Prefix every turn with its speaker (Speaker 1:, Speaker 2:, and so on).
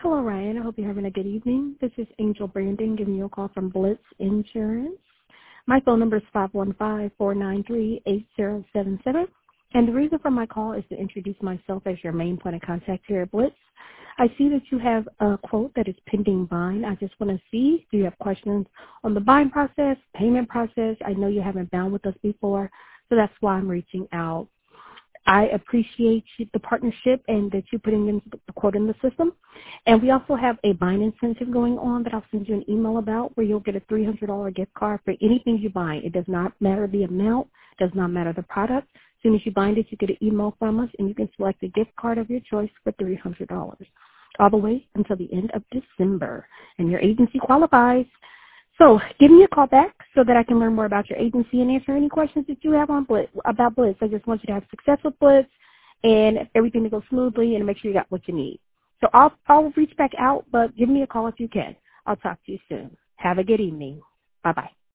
Speaker 1: Hello, Ryan. I hope you're having a good evening. This is Angel Brandon giving you a call from Blitz Insurance. My phone number is 515-493-8077. And the reason for my call is to introduce myself as your main point of contact here at Blitz. I see that you have a quote that is pending bind. I just want to see, do you have questions on the bind process, payment process? I know you haven't bound with us before, so that's why I'm reaching out. I appreciate the partnership and that you're putting in the quote in the system. And we also have a bind incentive going on that I'll send you an email about where you'll get a $300 gift card for anything you buy. It does not matter the amount, does not matter the product. As soon as you bind it, you get an email from us, and you can select a gift card of your choice for $300 all the way until the end of December. And your agency qualifies. So give me a call back so that I can learn more about your agency and answer any questions that you have on Blitz, about Blitz. I just want you to have success with Blitz and everything to go smoothly and make sure you got what you need. So I'll reach back out, but give me a call if you can. I'll talk to you soon. Have a good evening. Bye-bye.